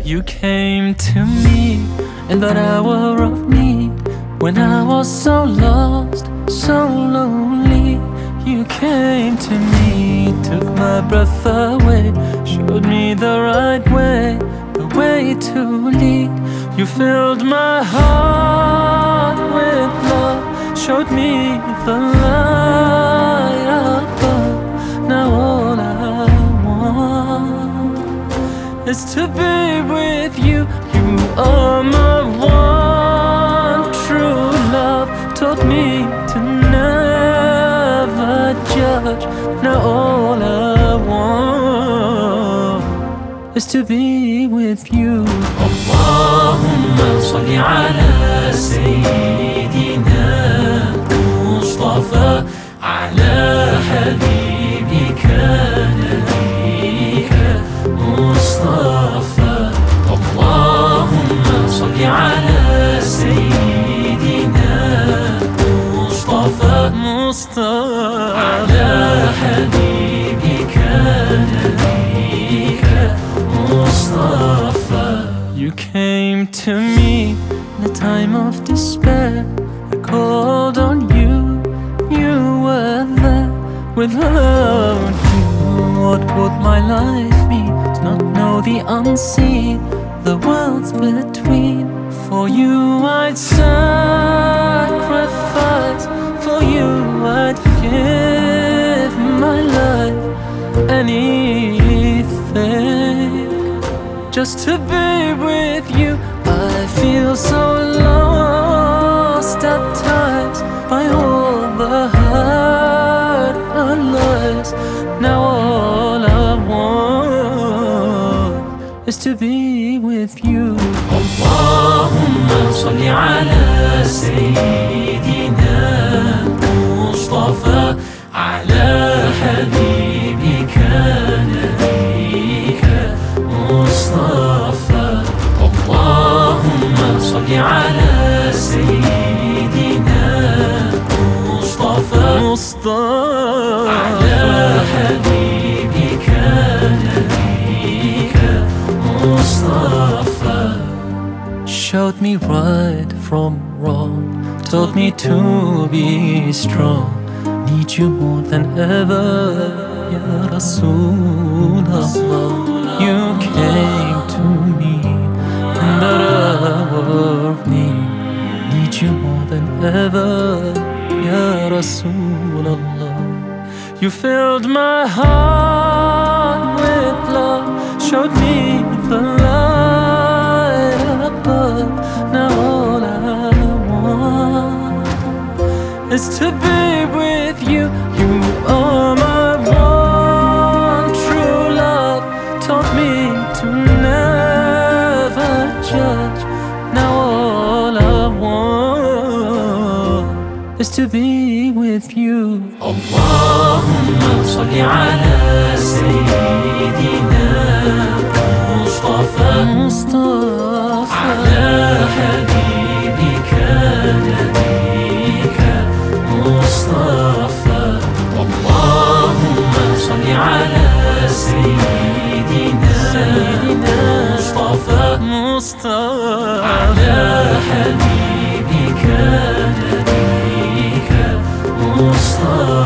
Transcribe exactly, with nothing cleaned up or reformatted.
You came to me in that hour of need, when I was so lost, so lonely. You came to me, took my breath away, showed me the right way, the way to lead. You filled my heart with love, showed me the light above. Now all I want is to be with you. You are my one true love, taught me to never judge. Now all I want is to be with you. Allahumma salli ala Sayyidina Mustafa, ala Habibika Nabika Mustafa. Allahumma salli ala Sayyidina Mustafa, Mustafa, ala Habibika Nabika Mustafa. you came to me in a time of despair. I called on you, you were there. Without you, what would my life mean? To not know the unseen, the worlds between. For you I'd sacrifice, for you I'd give my life, anything, just to be with you. I feel so lost at times by all the hurt and lies. Now all I want is to be with you. Allahumma salli ala Sayyidina Mustafa, ala Habibika Nabika Mustafa. Allahumma salli ala Sayyidina Mustafa, Mustafa, ala Habibika Nabika Mustafa. showed me right from wrong, taught me to be strong. Need you more than ever, Ya Rasulullah. You came to me in that hour of need. Need you more than ever, Ya Rasulullah. You filled my heart with love, showed me the light above. Now all I want is to be with you. You are my one true love, taught me to never judge. Now all I want is to be with you. Allahumma salli ala Sayyidina Mustafa, Mustafa, ala Habibika Nabika Mustafa. Allahumma salli ala Sayyidina Mustafa, Mustafa, ala Habibika Nabika Mustafa.